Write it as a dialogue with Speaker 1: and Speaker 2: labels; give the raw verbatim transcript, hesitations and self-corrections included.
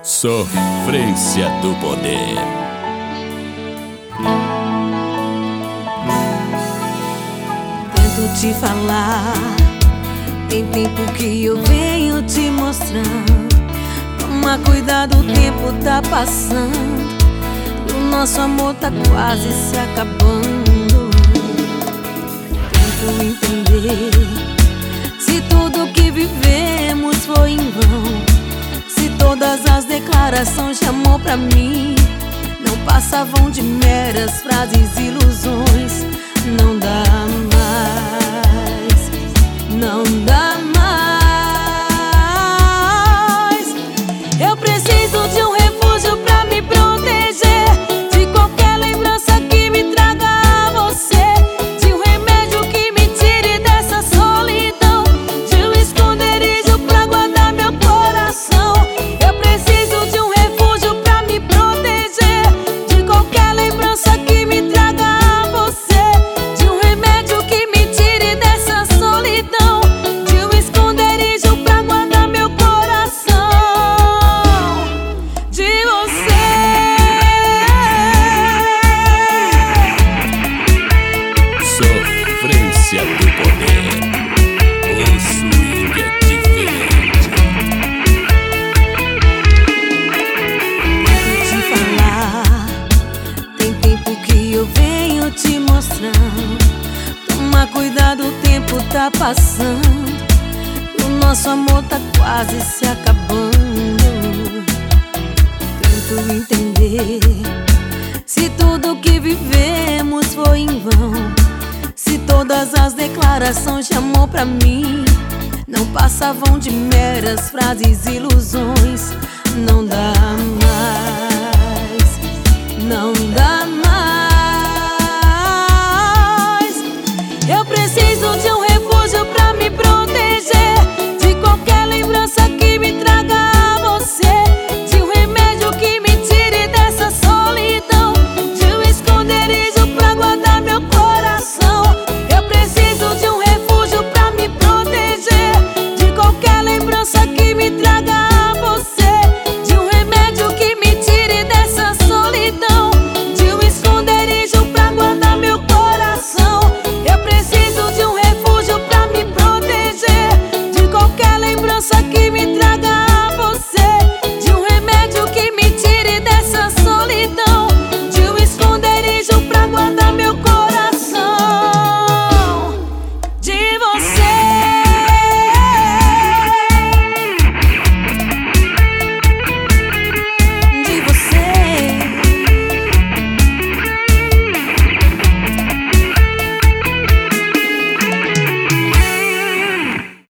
Speaker 1: Sofrência do poder.
Speaker 2: Tento te falar, tem tempo que eu venho te mostrando. Toma cuidado, o tempo tá passando e o nosso amor tá quase se acabando. Tento entender se tudo que vivemos foi em vão, se todas as declarações de amor pra mim não passavam de meras frases e ilusões. Não dá mais, não dá mais. Eu preciso de um refúgio pra me proteger de qualquer lembrança que me traga a você, de um remédio que me tire dessa solidão, de um esconderijo pra guardar meu coração. Eu preciso de um refúgio pra me proteger de qualquer lembrança que me traga a você, de um remédio que me tire dessa solidão, de um esconderijo pra guardar meu coração. De você.
Speaker 1: Sofrência do poder. O swing é diferente.
Speaker 2: Tento te falar, tem tempo que eu venho te mostrando. Toma cuidado, o tempo tá passando e o nosso amor tá quase se acabando. Tento entender se tudo que vivemos foi em vão, se todas as declarações de amor pra mim não passavam de meras frases e ilusões. Não dá mais, não dá